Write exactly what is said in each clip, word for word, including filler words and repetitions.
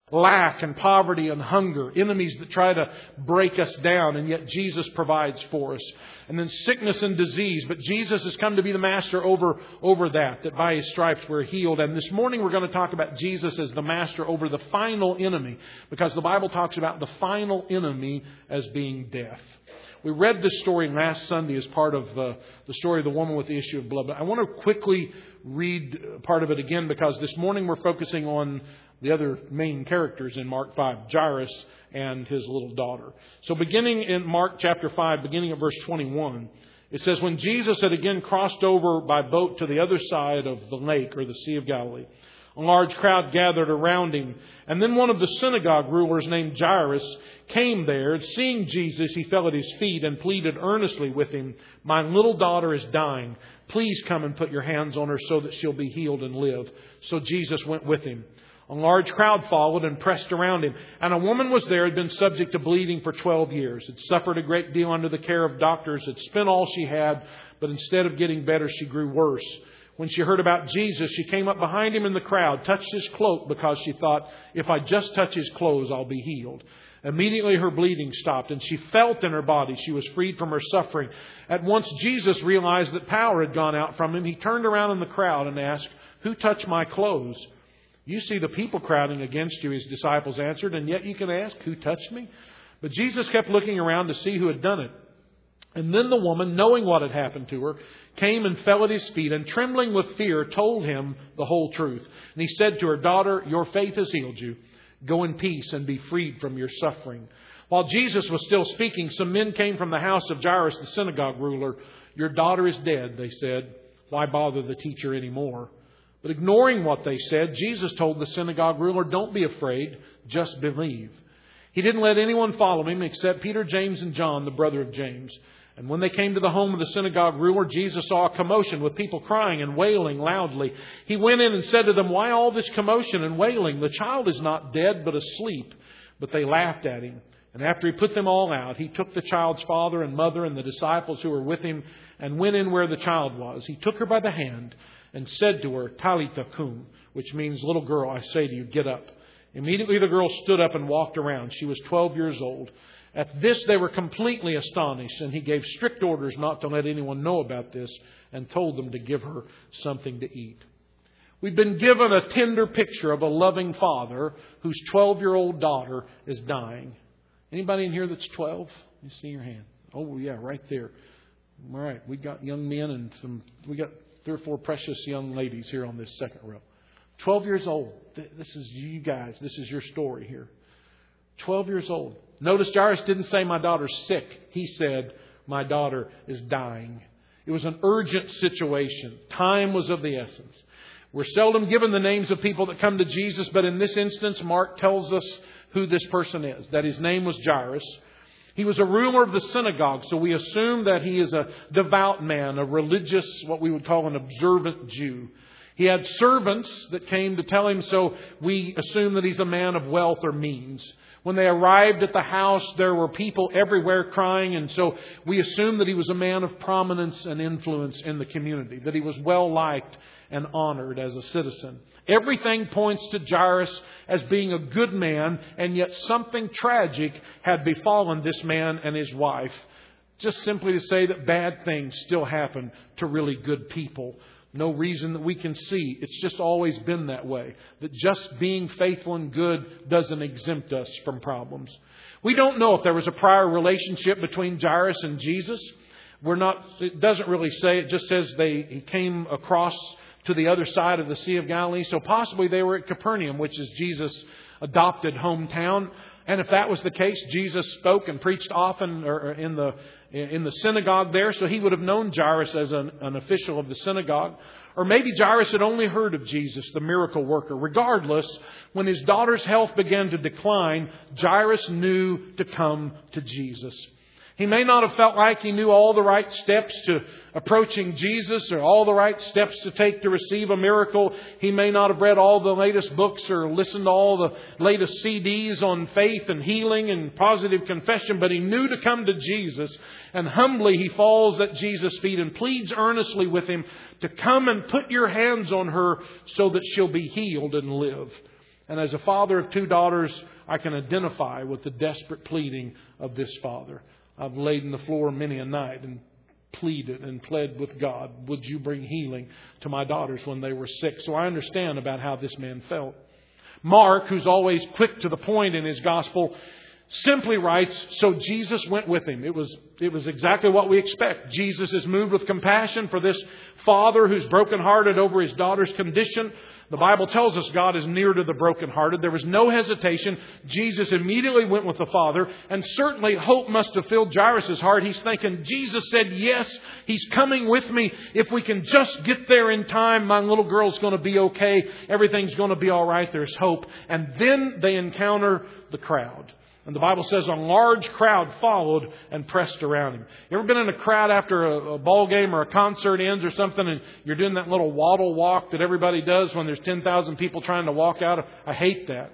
lack and poverty and hunger, enemies that try to break us down, and yet Jesus provides for us. And then sickness and disease, but Jesus has come to be the master over, over that, that by His stripes we're healed. And this morning we're going to talk about Jesus as the master over the final enemy, because the Bible talks about the final enemy as being death. We read this story last Sunday as part of the, the story of the woman with the issue of blood. But I want to quickly read part of it again, because this morning we're focusing on the other main characters in Mark five, Jairus and his little daughter. So beginning in Mark chapter five, beginning at verse twenty-one, it says, when Jesus had again crossed over by boat to the other side of the lake or the Sea of Galilee, a large crowd gathered around Him. And then one of the synagogue rulers named Jairus came there. And seeing Jesus, he fell at His feet and pleaded earnestly with Him, my little daughter is dying. Please come and put your hands on her so that she'll be healed and live. So Jesus went with Him. A large crowd followed and pressed around Him. And a woman was there, had been subject to bleeding for twelve years, had suffered a great deal under the care of doctors, had spent all she had, but instead of getting better, she grew worse. When she heard about Jesus, she came up behind Him in the crowd, touched His cloak, because she thought, if I just touch His clothes, I'll be healed. Immediately her bleeding stopped, and she felt in her body she was freed from her suffering. At once Jesus realized that power had gone out from Him. He turned around in the crowd and asked, who touched my clothes? You see the people crowding against you, His disciples answered, and yet you can ask, who touched me? But Jesus kept looking around to see who had done it. And then the woman, knowing what had happened to her, came and fell at His feet, and trembling with fear, told Him the whole truth. And He said to her, daughter, your faith has healed you. Go in peace and be freed from your suffering. While Jesus was still speaking, some men came from the house of Jairus, the synagogue ruler. Your daughter is dead, they said. Why bother the teacher anymore? But ignoring what they said, Jesus told the synagogue ruler, don't be afraid, just believe. He didn't let anyone follow Him except Peter, James, and John, the brother of James. And when they came to the home of the synagogue ruler, Jesus saw a commotion with people crying and wailing loudly. He went in and said to them, why all this commotion and wailing? The child is not dead, but asleep. But they laughed at Him. And after He put them all out, He took the child's father and mother and the disciples who were with Him and went in where the child was. He took her by the hand and said to her, Talitha cum, which means, little girl, I say to you, get up. Immediately the girl stood up and walked around. She was twelve years old. At this they were completely astonished, and He gave strict orders not to let anyone know about this and told them to give her something to eat. We've been given a tender picture of a loving father whose twelve-year-old daughter is dying. Anybody in here that's twelve? You see your hand. Oh, yeah, right there. All right, we got young men and some, we got three or four precious young ladies here on this second row. twelve years old. This is you guys. This is your story here. twelve years old. Notice Jairus didn't say my daughter's sick. He said my daughter is dying. It was an urgent situation. Time was of the essence. We're seldom given the names of people that come to Jesus, but in this instance, Mark tells us who this person is, that his name was Jairus. He was a ruler of the synagogue, so we assume that he is a devout man, a religious, what we would call an observant Jew. He had servants that came to tell him, so we assume that he's a man of wealth or means. When they arrived at the house, there were people everywhere crying, and so we assume that he was a man of prominence and influence in the community, that he was well liked and honored as a citizen. Everything points to Jairus as being a good man, and yet something tragic had befallen this man and his wife. Just simply to say that bad things still happen to really good people. No reason that we can see. It's just always been that way. That just being faithful and good doesn't exempt us from problems. We don't know if there was a prior relationship between Jairus and Jesus. We're not. It doesn't really say. It just says they he came across to the other side of the Sea of Galilee. So possibly they were at Capernaum, which is Jesus' adopted hometown. And if that was the case, Jesus spoke and preached often or in the in the synagogue there. So he would have known Jairus as an, an official of the synagogue. Or maybe Jairus had only heard of Jesus, the miracle worker. Regardless, when his daughter's health began to decline, Jairus knew to come to Jesus. He may not have felt like he knew all the right steps to approaching Jesus or all the right steps to take to receive a miracle. He may not have read all the latest books or listened to all the latest C Ds on faith and healing and positive confession, but he knew to come to Jesus, and humbly he falls at Jesus' feet and pleads earnestly with him to come and put your hands on her so that she'll be healed and live. And as a father of two daughters, I can identify with the desperate pleading of this father. I've laid on the floor many a night and pleaded and pled with God, would you bring healing to my daughters when they were sick? So I understand about how this man felt. Mark, who's always quick to the point in his gospel, simply writes, so Jesus went with him. It was, it was exactly what we expect. Jesus is moved with compassion for this father who's brokenhearted over his daughter's condition. The Bible tells us God is near to the brokenhearted. There was no hesitation. Jesus immediately went with the Father. And certainly hope must have filled Jairus' heart. He's thinking, Jesus said, yes, He's coming with me. If we can just get there in time, my little girl's going to be okay. Everything's going to be all right. There's hope. And then they encounter the crowd. And the Bible says a large crowd followed and pressed around him. You ever been in a crowd after a, a ball game or a concert ends or something and you're doing that little waddle walk that everybody does when there's ten thousand people trying to walk out? I hate that.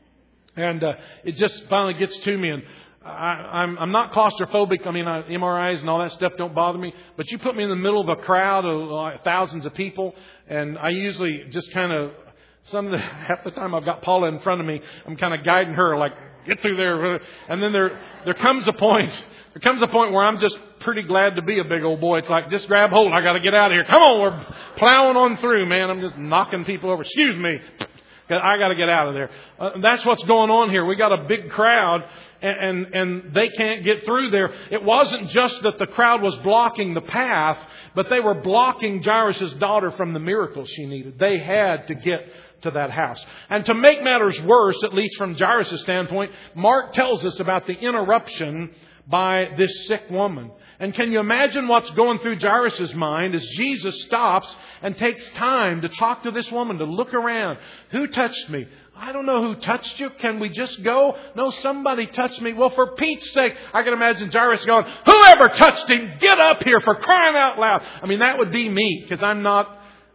And uh, it just finally gets to me. And I, I'm, I'm not claustrophobic. I mean, I, M R Is and all that stuff don't bother me. But you put me in the middle of a crowd of uh, thousands of people, and I usually just kind of, some of the, half the time I've got Paula in front of me, I'm kind of guiding her like, get through there. And then there there comes a point, there comes a point where I'm just pretty glad to be a big old boy. It's like, just grab hold. I got to get out of here. Come on, we're plowing on through, man. I'm just knocking people over. Excuse me. I got to get out of there. Uh, that's what's going on here. We got a big crowd and, and, and they can't get through there. It wasn't just that the crowd was blocking the path, but they were blocking Jairus' daughter from the miracle she needed. They had to get to that house. And to make matters worse, at least from Jairus' standpoint, Mark tells us about the interruption by this sick woman. And can you imagine what's going through Jairus' mind as Jesus stops and takes time to talk to this woman, to look around. Who touched me? I don't know who touched you. Can we just go? No, somebody touched me. Well, for Pete's sake, I can imagine Jairus going, whoever touched him, get up here for crying out loud. I mean, that would be me, because I'm not...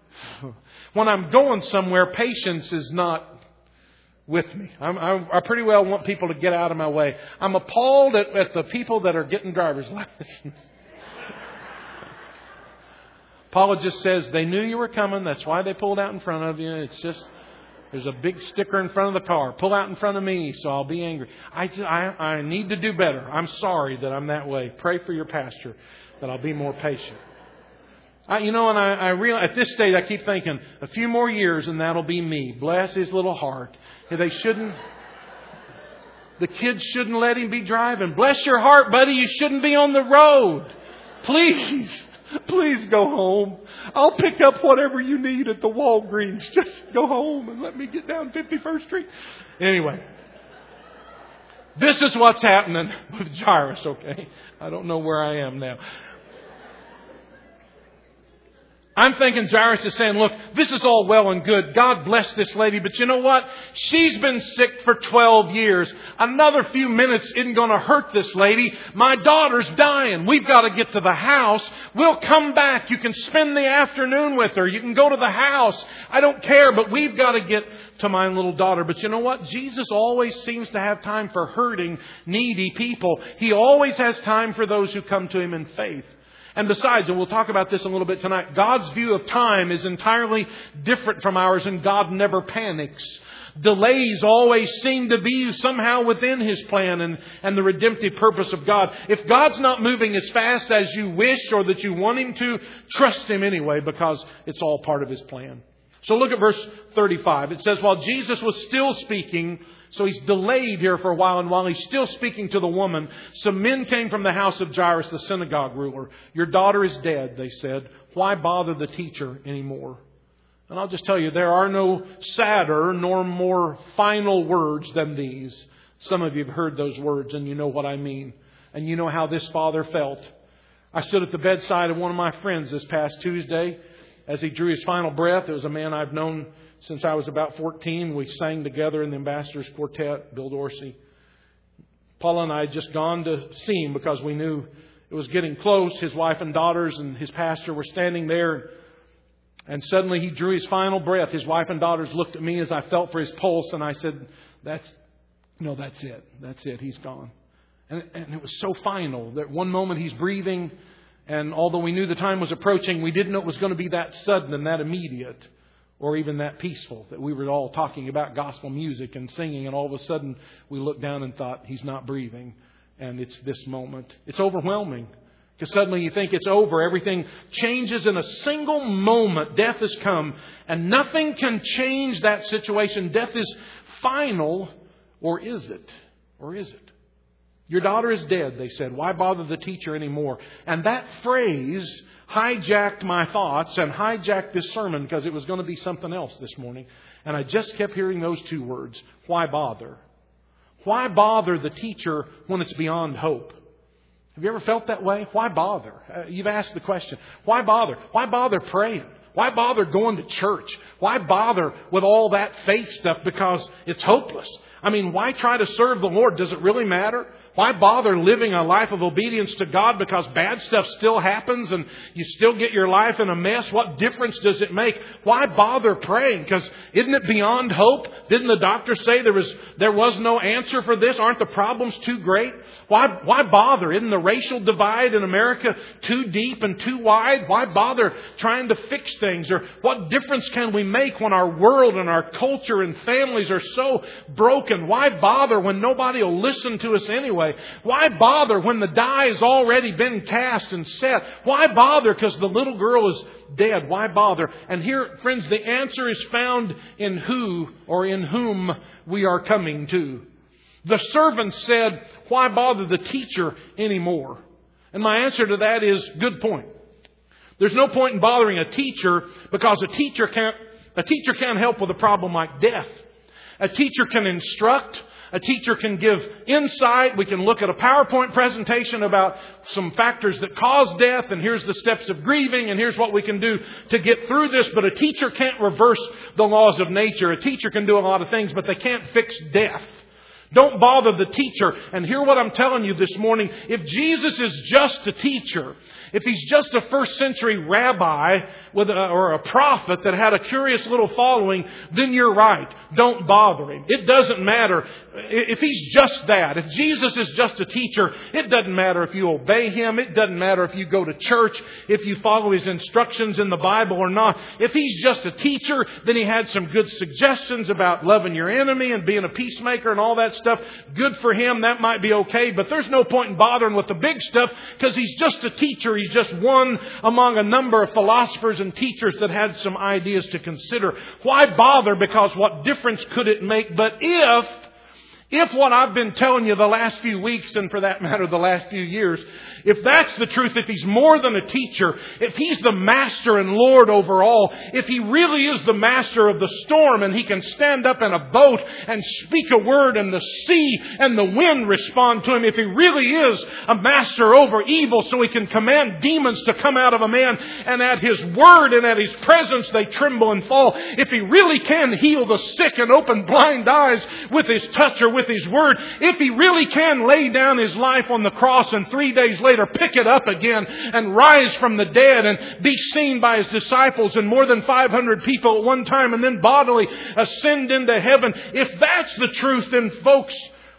When I'm going somewhere, patience is not with me. I'm, I'm, I pretty well want people to get out of my way. I'm appalled at, at the people that are getting driver's licenses. Paula just says, they knew you were coming. That's why they pulled out in front of you. It's just, there's a big sticker in front of the car. Pull out in front of me, so I'll be angry. I, just, I, I need to do better. I'm sorry that I'm that way. Pray for your pastor that I'll be more patient. I, you know, and I, I realize at this stage, I keep thinking, a few more years and that'll be me. Bless his little heart. They shouldn't, the kids shouldn't let him be driving. Bless your heart, buddy. You shouldn't be on the road. Please, please go home. I'll pick up whatever you need at the Walgreens. Just go home and let me get down fifty-first Street. Anyway, this is what's happening with Jairus, okay? I don't know where I am now. I'm thinking Jairus is saying, look, this is all well and good. God bless this lady. But you know what? She's been sick for twelve years. Another few minutes isn't going to hurt this lady. My daughter's dying. We've got to get to the house. We'll come back. You can spend the afternoon with her. You can go to the house. I don't care, but we've got to get to my little daughter. But you know what? Jesus always seems to have time for hurting, needy people. He always has time for those who come to Him in faith. And besides, and we'll talk about this a little bit tonight, God's view of time is entirely different from ours, and God never panics. Delays always seem to be somehow within His plan and, and the redemptive purpose of God. If God's not moving as fast as you wish or that you want Him to, trust Him anyway, because it's all part of His plan. So look at verse thirty-five. It says, while Jesus was still speaking, so He's delayed here for a while, and while He's still speaking to the woman, some men came from the house of Jairus, the synagogue ruler. Your daughter is dead, they said. Why bother the teacher anymore? And I'll just tell you, there are no sadder nor more final words than these. Some of you have heard those words and you know what I mean. And you know how this father felt. I stood at the bedside of one of my friends this past Tuesday as he drew his final breath. It was a man I've known since I was about fourteen. We sang together in the Ambassadors Quartet, Bill Dorsey. Paula and I had just gone to see him because we knew it was getting close. His wife and daughters and his pastor were standing there. And suddenly he drew his final breath. His wife and daughters looked at me as I felt for his pulse. And I said, that's, no, that's it. That's it. He's gone. And, and it was so final that one moment he's breathing. And although we knew the time was approaching, we didn't know it was going to be that sudden and that immediate. Or even that peaceful, that we were all talking about gospel music and singing, and all of a sudden we looked down and thought, He's not breathing. And it's this moment. It's overwhelming. Because suddenly you think it's over. Everything changes in a single moment. Death has come. And nothing can change that situation. Death is final. Or is it? Or is it? Your daughter is dead, they said. Why bother the teacher anymore? And that phrase hijacked my thoughts and hijacked this sermon, because it was going to be something else this morning. And I just kept hearing those two words. Why bother? Why bother the teacher when it's beyond hope? Have you ever felt that way? Why bother? Uh, you've asked the question. Why bother? Why bother praying? Why bother going to church? Why bother with all that faith stuff? Because it's hopeless. I mean, why try to serve the Lord? Does it really matter? Why bother living a life of obedience to God because bad stuff still happens and you still get your life in a mess? What difference does it make? Why bother praying? Because isn't it beyond hope? Didn't the doctor say there was there was no answer for this? Aren't the problems too great? Why why bother? Isn't the racial divide in America too deep and too wide? Why bother trying to fix things? Or what difference can we make when our world and our culture and families are so broken? Why bother when nobody will listen to us anyway? Why bother when the die has already been cast and set? Why bother because the little girl is dead? Why bother? And here, friends, the answer is found in who or in whom we are coming to. The servant said, why bother the teacher anymore? And my answer to that is, good point. There's no point in bothering a teacher because a teacher can't, a teacher can't help with a problem like death. A teacher can instruct. A teacher can give insight. We can look at a PowerPoint presentation about some factors that cause death. And here's the steps of grieving. And here's what we can do to get through this. But a teacher can't reverse the laws of nature. A teacher can do a lot of things, but they can't fix death. Don't bother the teacher. And hear what I'm telling you this morning. If Jesus is just a teacher, if He's just a first century rabbi with a, or a prophet that had a curious little following, then you're right. Don't bother Him. It doesn't matter if He's just that. If Jesus is just a teacher, it doesn't matter if you obey Him. It doesn't matter if you go to church, if you follow His instructions in the Bible or not. If He's just a teacher, then He had some good suggestions about loving your enemy and being a peacemaker and all that stuff. Good for Him. That might be okay. But there's no point in bothering with the big stuff because He's just a teacher. He's just one among a number of philosophers and teachers that had some ideas to consider. Why bother? Because what difference could it make? But if If what I've been telling you the last few weeks, and for that matter the last few years, if that's the truth, if He's more than a teacher, if He's the master and Lord over all, if He really is the master of the storm and He can stand up in a boat and speak a word and the sea and the wind respond to Him, if He really is a master over evil so He can command demons to come out of a man and at His word and at His presence they tremble and fall, if He really can heal the sick and open blind eyes with His touch or with His word, if He really can lay down His life on the cross and three days later pick it up again and rise from the dead and be seen by His disciples and more than five hundred people at one time and then bodily ascend into heaven, if that's the truth, then folks,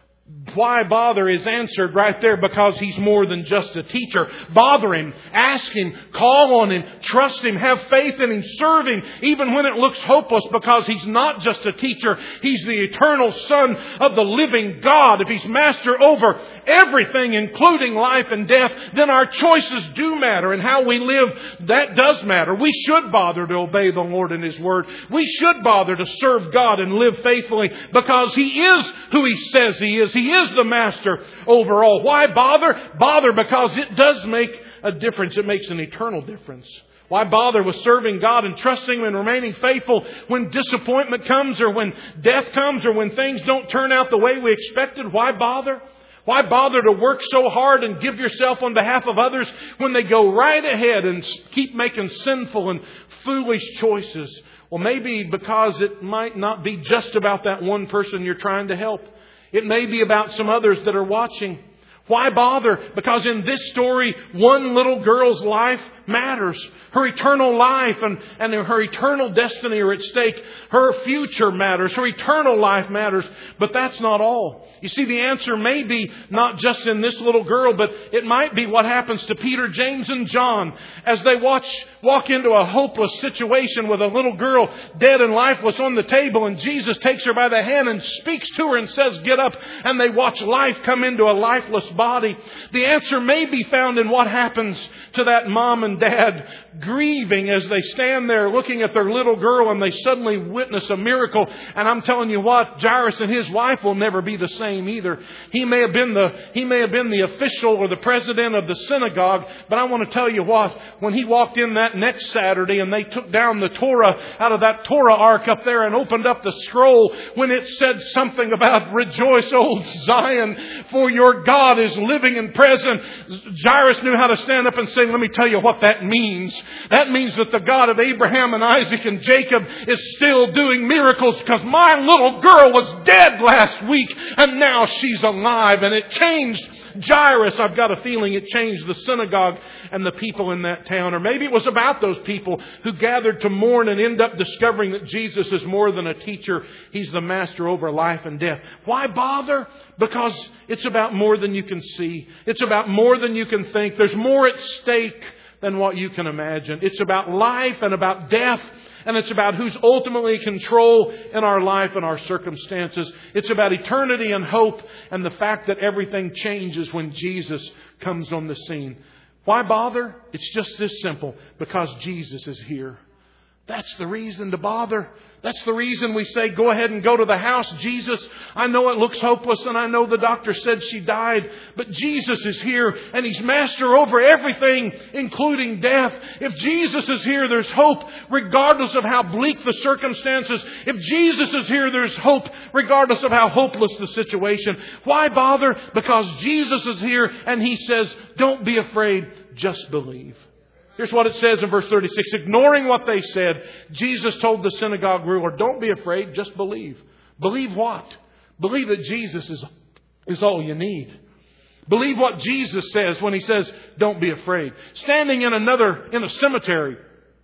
why bother is answered right there, because He's more than just a teacher. Bother Him, ask Him, call on Him, trust Him, have faith in Him, serve Him, even when it looks hopeless, because He's not just a teacher. He's the eternal Son of the living God. If He's master over everything, including life and death, then our choices do matter, and how we live, that does matter. We should bother to obey the Lord and His word. We should bother to serve God and live faithfully, because He is who He says He is. He is the master over all. Why bother? Bother because it does make a difference. It makes an eternal difference. Why bother with serving God and trusting Him and remaining faithful when disappointment comes or when death comes or when things don't turn out the way we expected? Why bother? Why bother to work so hard and give yourself on behalf of others when they go right ahead and keep making sinful and foolish choices? Well, maybe because it might not be just about that one person you're trying to help. It may be about some others that are watching. Why bother? Because in this story, one little girl's life matters. Her eternal life and, and her eternal destiny are at stake. Her future matters. Her eternal life matters. But that's not all. You see, the answer may be not just in this little girl, but it might be what happens to Peter, James, and John as they watch walk into a hopeless situation with a little girl dead and lifeless on the table, and Jesus takes her by the hand and speaks to her and says, "Get up," and they watch life come into a lifeless body. The answer may be found in what happens to that mom and dad grieving as they stand there looking at their little girl and they suddenly witness a miracle. And I'm telling you what, Jairus and his wife will never be the same either. He may have been the he may have been the official or the president of the synagogue, but I want to tell you what, when he walked in that next Saturday and they took down the Torah out of that Torah ark up there and opened up the scroll, when it said something about "Rejoice, O Zion, for your God is living and present," Jairus knew how to stand up and say, "Let me tell you what that means. That means that the God of Abraham and Isaac and Jacob is still doing miracles, because my little girl was dead last week and now she's alive." And it changed Jairus. I've got a feeling it changed the synagogue and the people in that town. Or maybe it was about those people who gathered to mourn and end up discovering that Jesus is more than a teacher. He's the master over life and death. Why bother? Because it's about more than you can see. It's about more than you can think. There's more at stake than what you can imagine. It's about life and about death. And it's about who's ultimately in control in our life and our circumstances. It's about eternity and hope and the fact that everything changes when Jesus comes on the scene. Why bother? It's just this simple. Because Jesus is here. That's the reason to bother. That's the reason we say, go ahead and go to the house. Jesus, I know it looks hopeless and I know the doctor said she died, but Jesus is here and He's master over everything, including death. If Jesus is here, there's hope regardless of how bleak the circumstances. If Jesus is here, there's hope regardless of how hopeless the situation. Why bother? Because Jesus is here and He says, don't be afraid, just believe. Here's what it says in verse thirty-six. Ignoring what they said, Jesus told the synagogue ruler, don't be afraid, just believe. Believe what? Believe that Jesus is, is all you need. Believe what Jesus says when He says, don't be afraid. Standing in another, in a cemetery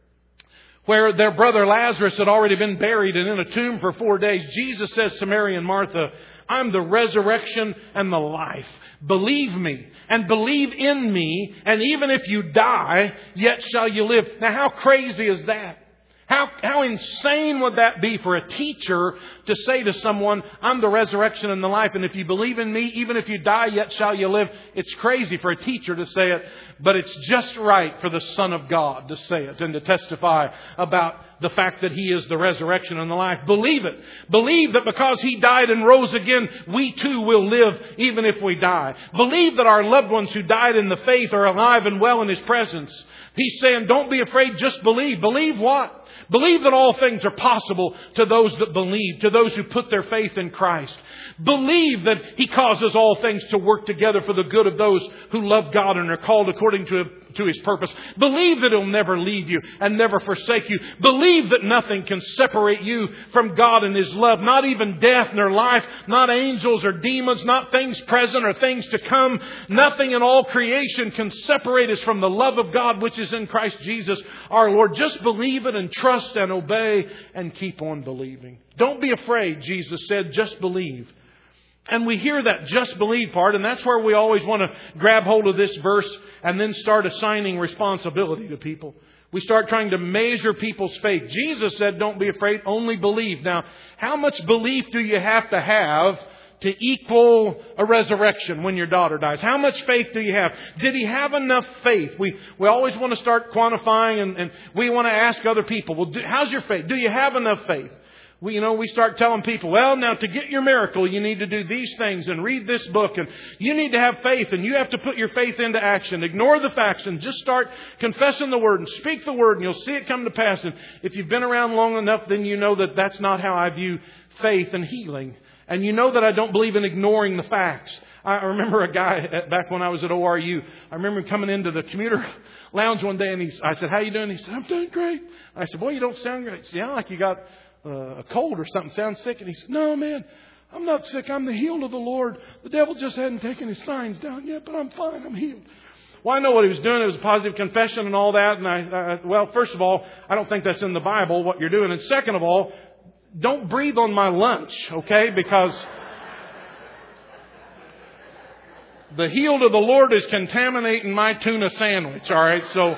where their brother Lazarus had already been buried and in a tomb for four days, Jesus says to Mary and Martha, I'm the resurrection and the life. Believe me and believe in me. And even if you die, yet shall you live. Now, how crazy is that? How, how insane would that be for a teacher to say to someone, I'm the resurrection and the life, and if you believe in me, even if you die, yet shall you live. It's crazy for a teacher to say it, but it's just right for the Son of God to say it and to testify about the fact that He is the resurrection and the life. Believe it. Believe that because He died and rose again, we too will live even if we die. Believe that our loved ones who died in the faith are alive and well in His presence. He's saying, don't be afraid, just believe. Believe what? Believe that all things are possible to those that believe, to those who put their faith in Christ. Believe that He causes all things to work together for the good of those who love God and are called according to, to His purpose. Believe that He'll never leave you and never forsake you. Believe that nothing can separate you from God and His love. Not even death nor life, not angels or demons, not things present or things to come. Nothing in all creation can separate us from the love of God which is in Christ Jesus our Lord. Just believe it and trust and obey and keep on believing. Don't be afraid, Jesus said, just believe. And we hear that just believe part, and that's where we always want to grab hold of this verse and then start assigning responsibility to people. We start trying to measure people's faith. Jesus said, don't be afraid, only believe. Now, how much belief do you have to have to equal a resurrection when your daughter dies? How much faith do you have? Did he have enough faith? We we always want to start quantifying, and, and we want to ask other people, well, do, how's your faith? Do you have enough faith? We, you know, we start telling people, well, now to get your miracle, you need to do these things and read this book, and you need to have faith, and you have to put your faith into action. Ignore the facts and just start confessing the Word and speak the Word, and you'll see it come to pass. And if you've been around long enough, then you know that that's not how I view faith and healing. And you know that I don't believe in ignoring the facts. I remember a guy back when I was at O R U. I remember him coming into the commuter lounge one day, and he, I said, how you doing? He said, I'm doing great. I said, boy, you don't sound great. You sound like you got uh, a cold or something. Sound sick? And he said, no, man, I'm not sick. I'm the healed of the Lord. The devil just hadn't taken his signs down yet, but I'm fine. I'm healed. Well, I know what he was doing. It was a positive confession and all that. And I, uh, well, first of all, I don't think that's in the Bible, what you're doing. And second of all, don't breathe on my lunch, okay? Because the healed of the Lord is contaminating my tuna sandwich, all right? So,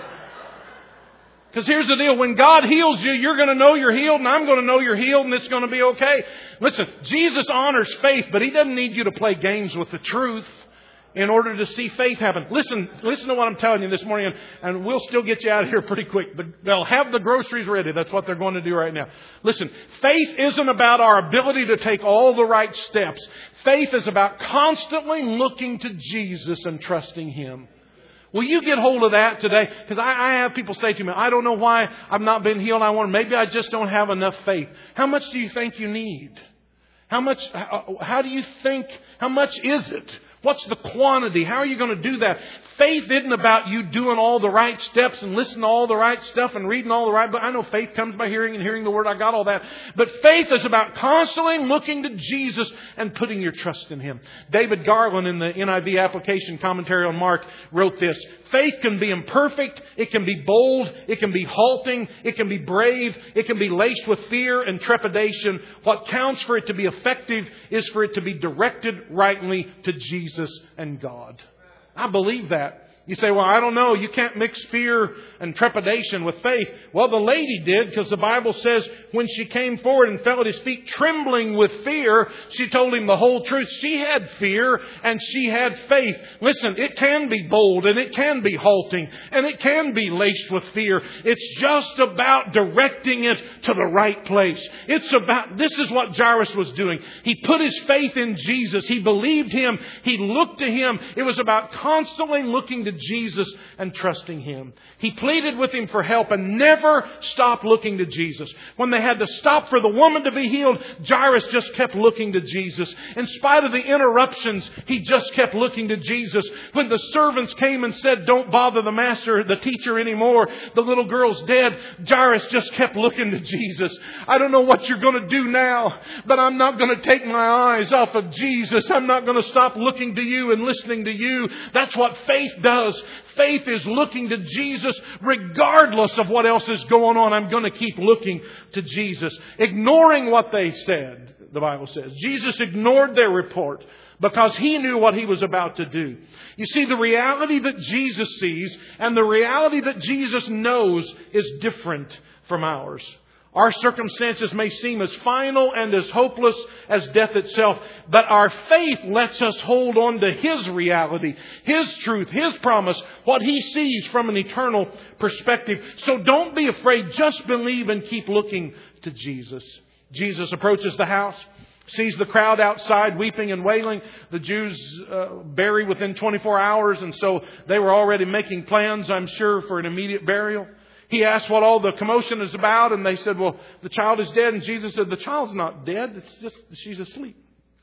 because here's the deal. When God heals you, you're going to know you're healed, and I'm going to know you're healed, and it's going to be okay. Listen, Jesus honors faith, but He doesn't need you to play games with the truth in order to see faith happen. Listen, listen to what I'm telling you this morning, and, and we'll still get you out of here pretty quick. But they'll have the groceries ready. That's what they're going to do right now. Listen, faith isn't about our ability to take all the right steps. Faith is about constantly looking to Jesus and trusting Him. Will you get hold of that today? Because I, I have people say to me, I don't know why I've not been healed. I want, maybe I just don't have enough faith. How much do you think you need? How much, how, how do you think, how much is it? What's the quantity? How are you going to do that? Faith isn't about you doing all the right steps and listening to all the right stuff and reading all the right. But I know faith comes by hearing and hearing the Word. I got all that. But faith is about constantly looking to Jesus and putting your trust in Him. David Garland in the N I V application commentary on Mark wrote this. Faith can be imperfect. It can be bold. It can be halting. It can be brave. It can be laced with fear and trepidation. What counts for it to be effective is for it to be directed rightly to Jesus and God. I believe that. You say, well, I don't know. You can't mix fear and trepidation with faith. Well, the lady did, because the Bible says when she came forward and fell at His feet trembling with fear, she told Him the whole truth. She had fear and she had faith. Listen, it can be bold and it can be halting and it can be laced with fear. It's just about directing it to the right place. It's about, this is what Jairus was doing. He put his faith in Jesus. He believed Him. He looked to Him. It was about constantly looking to Jesus and trusting Him. He pleaded with Him for help and never stopped looking to Jesus. When they had to stop for the woman to be healed, Jairus just kept looking to Jesus. In spite of the interruptions, he just kept looking to Jesus. When the servants came and said, don't bother the master, the teacher anymore, the little girl's dead, Jairus just kept looking to Jesus. I don't know what you're going to do now, but I'm not going to take my eyes off of Jesus. I'm not going to stop looking to You and listening to You. That's what faith does. Faith is looking to Jesus regardless of what else is going on. I'm going to keep looking to Jesus. Ignoring what they said, the Bible says. Jesus ignored their report because He knew what He was about to do. You see, the reality that Jesus sees and the reality that Jesus knows is different from ours. Our circumstances may seem as final and as hopeless as death itself, but our faith lets us hold on to His reality, His truth, His promise, what He sees from an eternal perspective. So don't be afraid. Just believe and keep looking to Jesus. Jesus approaches the house, sees the crowd outside weeping and wailing. The Jews uh, bury within twenty-four hours, and so they were already making plans, I'm sure, for an immediate burial. He asked what all the commotion is about, and they said, well, the child is dead. And Jesus said, the child's not dead. It's just, she's asleep.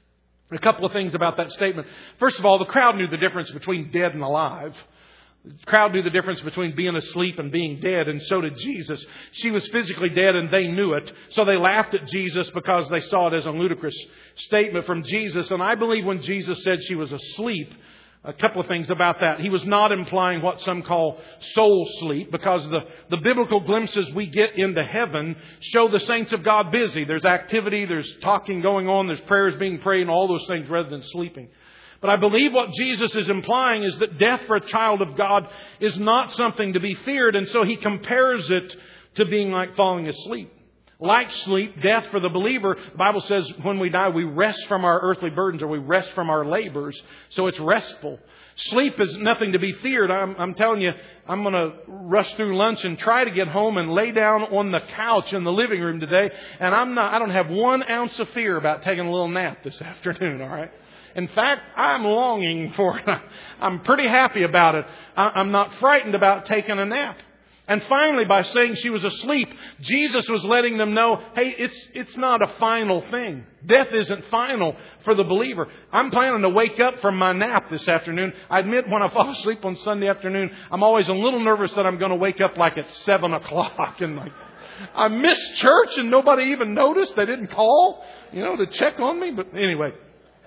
A couple of things about that statement. First of all, the crowd knew the difference between dead and alive. The crowd knew the difference between being asleep and being dead, and so did Jesus. She was physically dead, and they knew it. So they laughed at Jesus because they saw it as a ludicrous statement from Jesus. And I believe when Jesus said she was asleep, a couple of things about that. He was not implying what some call soul sleep, because the, the biblical glimpses we get into heaven show the saints of God busy. There's activity, there's talking going on, there's prayers being prayed, and all those things rather than sleeping. But I believe what Jesus is implying is that death for a child of God is not something to be feared, and so He compares it to being like falling asleep. Like sleep, death for the believer, the Bible says when we die, we rest from our earthly burdens, or we rest from our labors. So it's restful. Sleep is nothing to be feared. I'm, I'm telling you, I'm going to rush through lunch and try to get home and lay down on the couch in the living room today. And I'm not, I don't have one ounce of fear about taking a little nap this afternoon, all right? In fact, I'm longing for it. I'm pretty happy about it. I'm not frightened about taking a nap. And finally, by saying she was asleep, Jesus was letting them know, hey, it's it's not a final thing. Death isn't final for the believer. I'm planning to wake up from my nap this afternoon. I admit when I fall asleep on Sunday afternoon, I'm always a little nervous that I'm going to wake up like at seven o'clock. And like, I missed church and nobody even noticed. They didn't call, you know, to check on me. But anyway,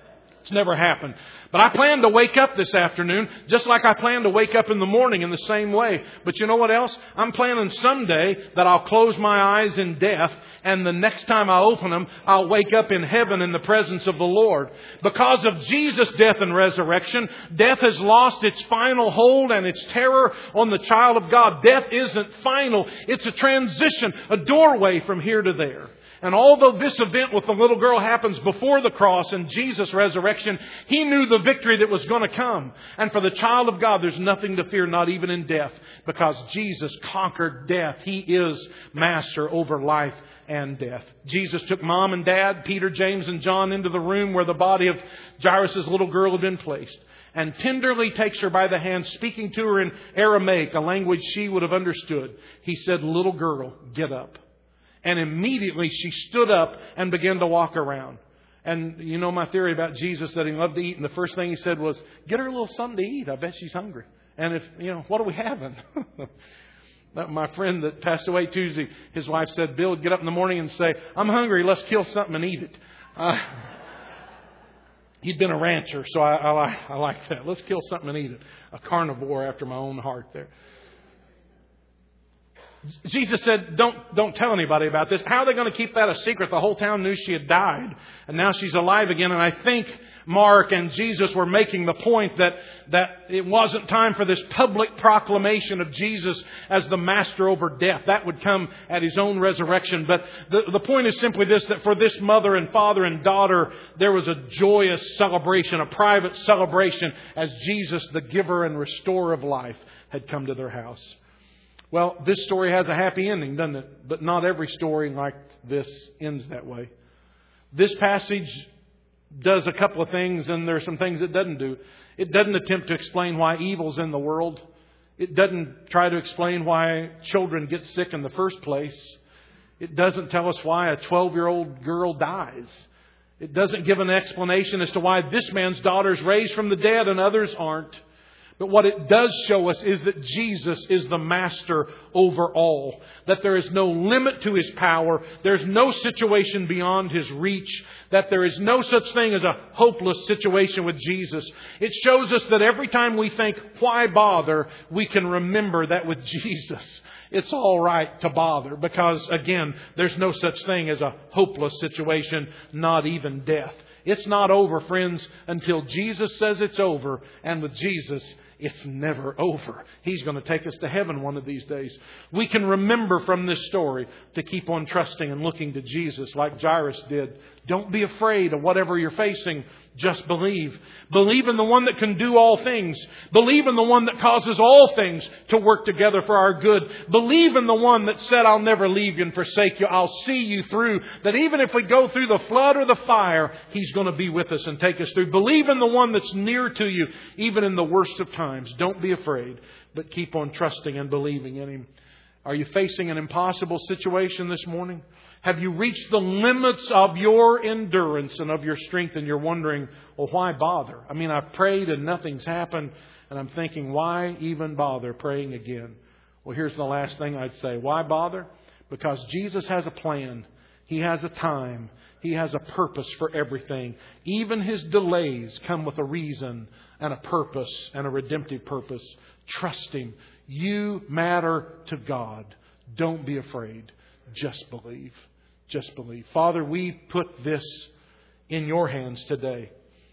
It's never happened. But I plan to wake up this afternoon just like I plan to wake up in the morning in the same way. But you know what else? I'm planning someday that I'll close my eyes in death, and the next time I open them, I'll wake up in heaven in the presence of the Lord. Because of Jesus' death and resurrection, death has lost its final hold and its terror on the child of God. Death isn't final. It's a transition, a doorway from here to there. And although this event with the little girl happens before the cross and Jesus' resurrection, He knew the victory that was going to come. And for the child of God, there's nothing to fear, not even in death, because Jesus conquered death. He is master over life and death. Jesus took Mom and Dad, Peter, James, and John into the room where the body of Jairus' little girl had been placed, and tenderly takes her by the hand, speaking to her in Aramaic, a language she would have understood. He said, "Little girl, get up." And immediately she stood up and began to walk around. And you know my theory about Jesus, that He loved to eat. And the first thing He said was, "Get her a little something to eat. I bet she's hungry." And if, you know, what are we having? My friend that passed away Tuesday, his wife said, "Bill would get up in the morning and say, 'I'm hungry, let's kill something and eat it.'" Uh, he'd been a rancher, so I, I, I like that. Let's kill something and eat it. A carnivore after my own heart there. Jesus said, don't, don't tell anybody about this. How are they going to keep that a secret? The whole town knew she had died, and now she's alive again. And I think Mark and Jesus were making the point that, that it wasn't time for this public proclamation of Jesus as the master over death. That would come at His own resurrection. But the, the point is simply this, that for this mother and father and daughter, there was a joyous celebration, a private celebration, as Jesus, the giver and restorer of life, had come to their house. Well, this story has a happy ending, doesn't it? But not every story like this ends that way. This passage does a couple of things, and there are some things it doesn't do. It doesn't attempt to explain why evil's in the world. It doesn't try to explain why children get sick in the first place. It doesn't tell us why a twelve-year-old girl dies. It doesn't give an explanation as to why this man's daughter is raised from the dead and others aren't. But what it does show us is that Jesus is the master over all. That there is no limit to His power. There's no situation beyond His reach. That there is no such thing as a hopeless situation with Jesus. It shows us that every time we think, why bother? We can remember that with Jesus, it's all right to bother. Because again, there's no such thing as a hopeless situation, not even death. It's not over, friends, until Jesus says it's over. And with Jesus, it's never over. He's going to take us to heaven one of these days. We can remember from this story to keep on trusting and looking to Jesus like Jairus did. Don't be afraid of whatever you're facing. Just believe. Believe in the one that can do all things. Believe in the one that causes all things to work together for our good. Believe in the one that said, "I'll never leave you and forsake you. I'll see you through." That even if we go through the flood or the fire, He's going to be with us and take us through. Believe in the one that's near to you, even in the worst of times. Don't be afraid, but keep on trusting and believing in Him. Are you facing an impossible situation this morning? Have you reached the limits of your endurance and of your strength, and you're wondering, well, why bother? I mean, I've prayed and nothing's happened, and I'm thinking, why even bother praying again? Well, here's the last thing I'd say. Why bother? Because Jesus has a plan. He has a time. He has a purpose for everything. Even His delays come with a reason and a purpose and a redemptive purpose. Trust Him. You matter to God. Don't be afraid. Just believe. Just believe. Father, we put this in Your hands today.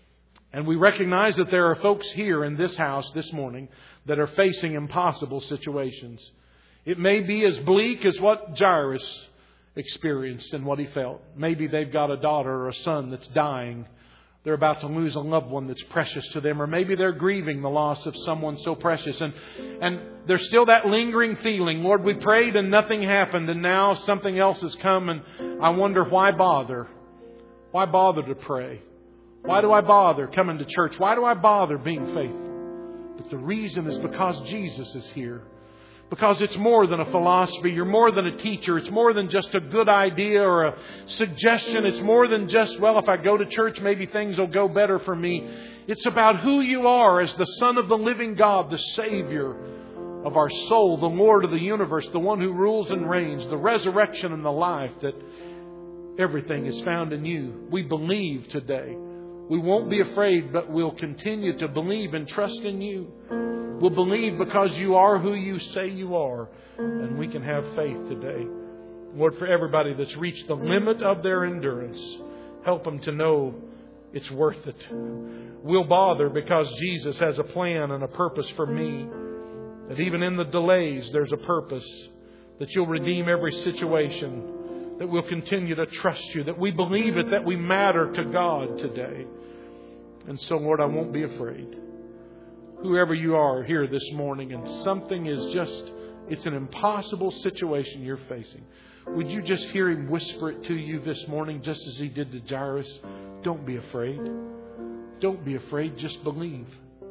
And we recognize that there are folks here in this house this morning that are facing impossible situations. It may be as bleak as what Jairus experienced and what he felt. Maybe they've got a daughter or a son that's dying. They're about to lose a loved one that's precious to them. Or maybe they're grieving the loss of someone so precious. And, and there's still that lingering feeling. Lord, we prayed and nothing happened. And now something else has come. And I wonder, why bother? Why bother to pray? Why do I bother coming to church? Why do I bother being faithful? But the reason is because Jesus is here. Because it's more than a philosophy. You're more than a teacher. It's more than just a good idea or a suggestion. It's more than just, well, if I go to church, maybe things will go better for me. It's about who you are as the Son of the living God, the Savior of our soul, the Lord of the universe, the one who rules and reigns, the resurrection and the life, that everything is found in You. We believe today. We won't be afraid, but we'll continue to believe and trust in You. We'll believe because You are who You say You are. And we can have faith today. Lord, for everybody that's reached the limit of their endurance, help them to know it's worth it. We'll bother because Jesus has a plan and a purpose for me. That even in the delays, there's a purpose. That You'll redeem every situation. That we'll continue to trust You. That we believe it, that we matter to God today. And so, Lord, I won't be afraid. Whoever you are here this morning and something is just, it's an impossible situation you're facing. Would you just hear Him whisper it to you this morning just as He did to Jairus? Don't be afraid. Don't be afraid. Just believe.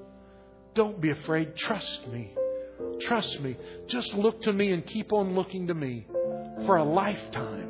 Don't be afraid. Trust me. Trust me. Just look to me and keep on looking to me for a lifetime.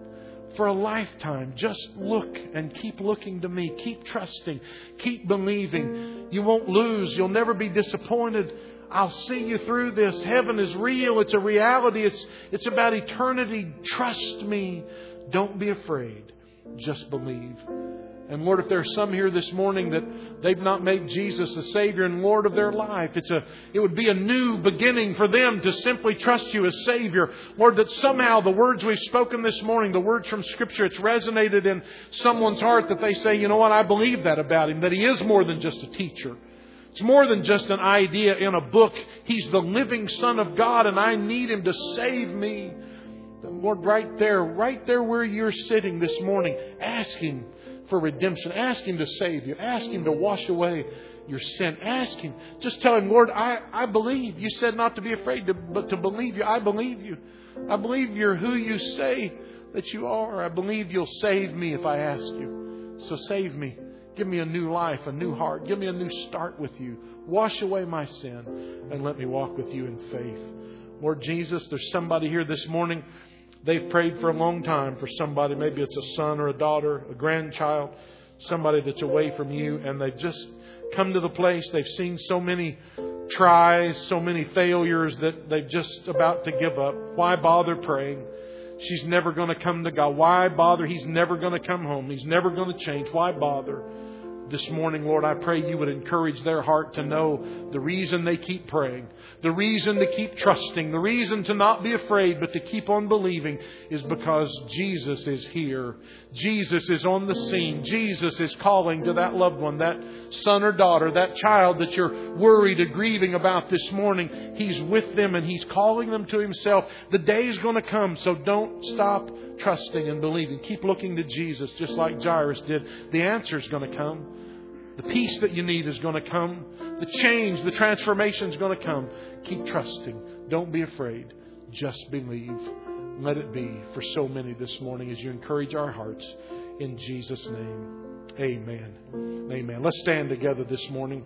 For a lifetime, just look and keep looking to me. Keep trusting. Keep believing. You won't lose. You'll never be disappointed. I'll see you through this. Heaven is real. It's a reality. It's, it's about eternity. Trust me. Don't be afraid. Just believe. And Lord, if there are some here this morning that they've not made Jesus the Savior and Lord of their life, it's a, it would be a new beginning for them to simply trust You as Savior. Lord, that somehow the words we've spoken this morning, the words from Scripture, it's resonated in someone's heart that they say, you know what, I believe that about Him, that He is more than just a teacher. It's more than just an idea in a book. He's the living Son of God and I need Him to save me. Lord, right there, right there where you're sitting this morning, ask Him for redemption. Ask Him to save you. Ask Him to wash away your sin. Ask Him. Just tell Him, Lord, I, I believe. You said not to be afraid, to, but to believe You. I believe You. I believe You're who You say that You are. I believe You'll save me if I ask You. So save me. Give me a new life, a new heart. Give me a new start with You. Wash away my sin and let me walk with You in faith. Lord Jesus, there's somebody here this morning. They've prayed for a long time for somebody. Maybe it's a son or a daughter, a grandchild, somebody that's away from You. And they've just come to the place. They've seen so many tries, so many failures that they're just about to give up. Why bother praying? She's never going to come to God. Why bother? He's never going to come home. He's never going to change. Why bother? This morning, Lord, I pray You would encourage their heart to know the reason they keep praying, the reason to keep trusting, the reason to not be afraid but to keep on believing is because Jesus is here. Jesus is on the scene. Jesus is calling to that loved one, that son or daughter, that child that you're worried or grieving about this morning. He's with them and He's calling them to Himself. The day is going to come, so don't stop trusting and believing. Keep looking to Jesus just like Jairus did. The answer is going to come. The peace that you need is going to come. The change, the transformation is going to come. Keep trusting. Don't be afraid. Just believe. Let it be for so many this morning as you encourage our hearts. In Jesus' name. Amen. Amen. Let's stand together this morning.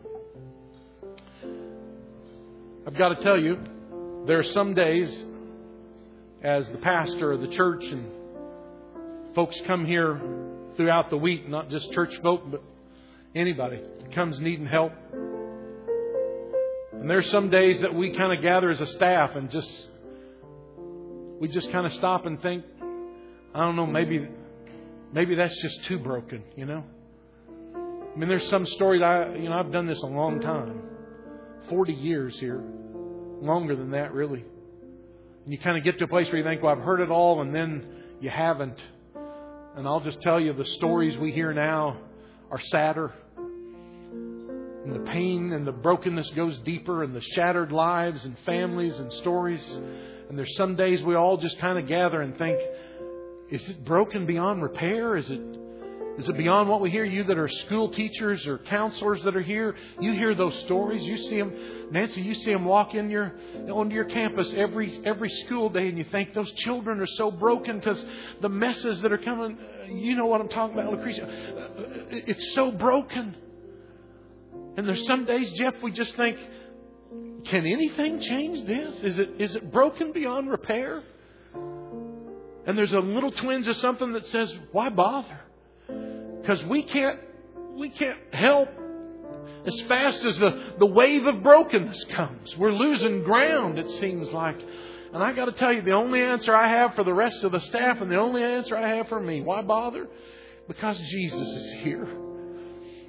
I've got to tell you, there are some days as the pastor of the church and folks come here throughout the week, not just church folk, but anybody comes needing help. And there's some days that we kind of gather as a staff and just, we just kind of stop and think, I don't know, maybe, maybe that's just too broken, you know? I mean, there's some stories, I, you know, I've done this a long time. forty years here. Longer than that, really. And you kind of get to a place where you think, well, I've heard it all, and then you haven't. And I'll just tell you, the stories we hear now are sadder. And the pain and the brokenness goes deeper, and the shattered lives and families and stories. And there's some days we all just kind of gather and think, is it broken beyond repair? Is it is it beyond what we hear? You that are school teachers or counselors that are here, you hear those stories. You see them, Nancy, you see them walk in your onto your campus every every school day, and you think those children are so broken because the messes that are coming. You know what I'm talking about, Lucretia. It's so broken. And there's some days, Jeff, we just think, can anything change this? Is it is it broken beyond repair? And there's a little twinge of something that says, why bother? Because we can't we can't help as fast as the, the wave of brokenness comes. We're losing ground, it seems like. And I got to tell you, the only answer I have for the rest of the staff and the only answer I have for me, why bother? Because Jesus is here.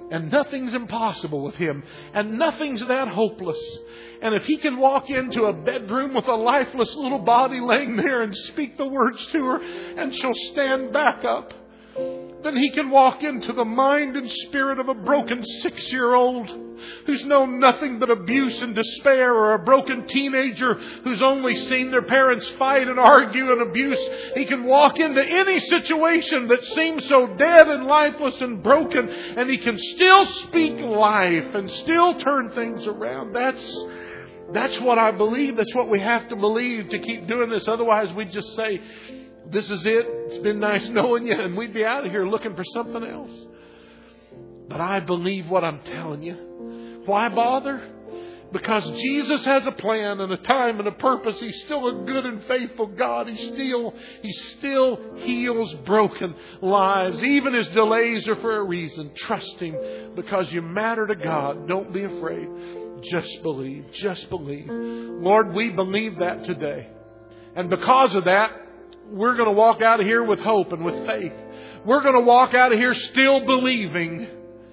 And nothing's impossible with Him. And nothing's that hopeless. And if He can walk into a bedroom with a lifeless little body laying there and speak the words to her and she'll stand back up, then He can walk into the mind and spirit of a broken six-year-old who's known nothing but abuse and despair, or a broken teenager who's only seen their parents fight and argue and abuse. He can walk into any situation that seems so dead and lifeless and broken, and He can still speak life and still turn things around. That's That's what I believe. That's what we have to believe to keep doing this. Otherwise, we'd just say, this is it. It's been nice knowing you. And we'd be out of here looking for something else. But I believe what I'm telling you. Why bother? Because Jesus has a plan and a time and a purpose. He's still a good and faithful God. He still, He still heals broken lives. Even His delays are for a reason. Trust Him because you matter to God. Don't be afraid. Just believe. Just believe. Lord, we believe that today. And because of that, we're going to walk out of here with hope and with faith. We're going to walk out of here still believing.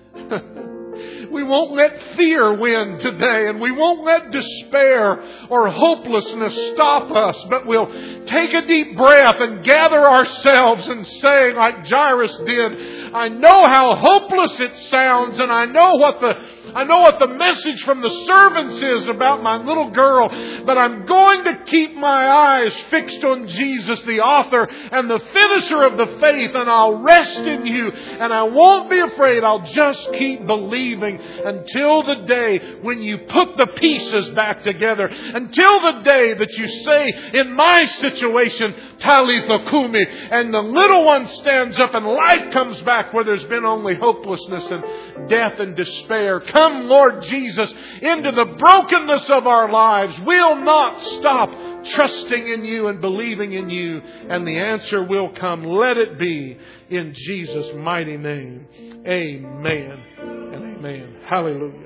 We won't let fear win today, and we won't let despair or hopelessness stop us, but we'll take a deep breath and gather ourselves and say, like Jairus did, I know how hopeless it sounds, and I know what the I know what the message from the servants is about my little girl, but I'm going to keep my eyes fixed on Jesus, the author and the finisher of the faith, and I'll rest in You, and I won't be afraid. I'll just keep believing until the day when You put the pieces back together, until the day that You say, in my situation, Talitha Kumi, and the little one stands up and life comes back where there's been only hopelessness and death and despair. Come, Lord Jesus, into the brokenness of our lives. We'll not stop trusting in You and believing in You. And the answer will come. Let it be in Jesus' mighty name. Amen and amen. Hallelujah.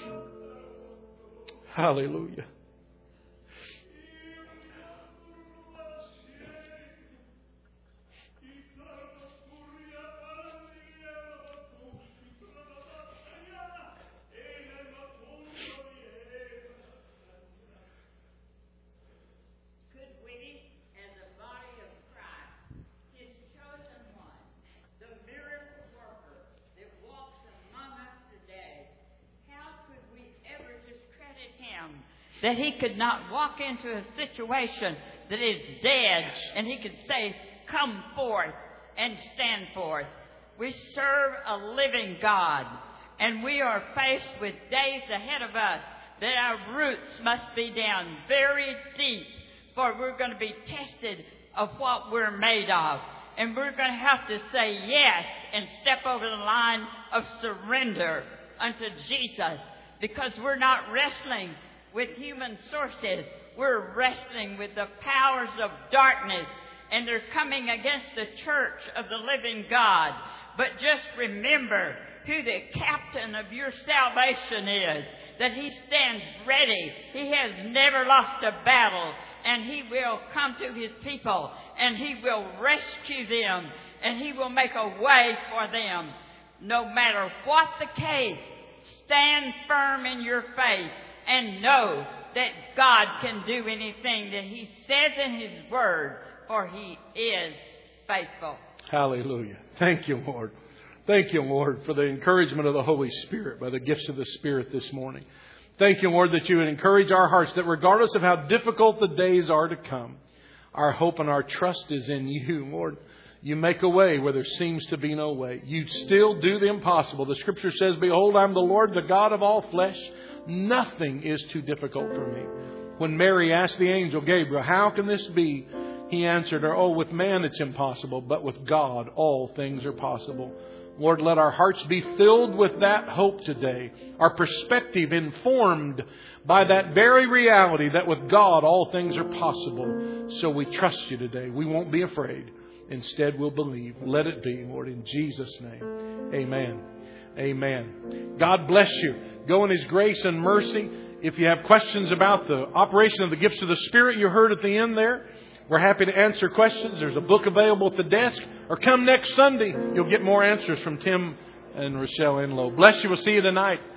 Hallelujah. That He could not walk into a situation that is dead and He could say, come forth and stand forth. We serve a living God, and we are faced with days ahead of us that our roots must be down very deep, for we're going to be tested of what we're made of. And we're going to have to say yes and step over the line of surrender unto Jesus, because we're not wrestling with human sources. We're wrestling with the powers of darkness, and they're coming against the church of the living God. But just remember who the captain of your salvation is, that He stands ready. He has never lost a battle, and He will come to His people, and He will rescue them, and He will make a way for them. No matter what the case, stand firm in your faith. And know that God can do anything that He says in His Word, for He is faithful. Hallelujah. Thank You, Lord. Thank You, Lord, for the encouragement of the Holy Spirit by the gifts of the Spirit this morning. Thank You, Lord, that You would encourage our hearts that regardless of how difficult the days are to come, our hope and our trust is in You, Lord. You make a way where there seems to be no way. You still do the impossible. The Scripture says, behold, I'm the Lord, the God of all flesh. Nothing is too difficult for Me. When Mary asked the angel Gabriel, how can this be? He answered her, oh, with man it's impossible, but with God all things are possible. Lord, let our hearts be filled with that hope today. Our perspective informed by that very reality that with God all things are possible. So we trust You today. We won't be afraid. Instead, we'll believe. Let it be, Lord, in Jesus' name. Amen. Amen. God bless you. Go in His grace and mercy. If you have questions about the operation of the gifts of the Spirit you heard at the end there, we're happy to answer questions. There's a book available at the desk. Or come next Sunday. You'll get more answers from Tim and Rochelle Enlow. Bless you. We'll see you tonight.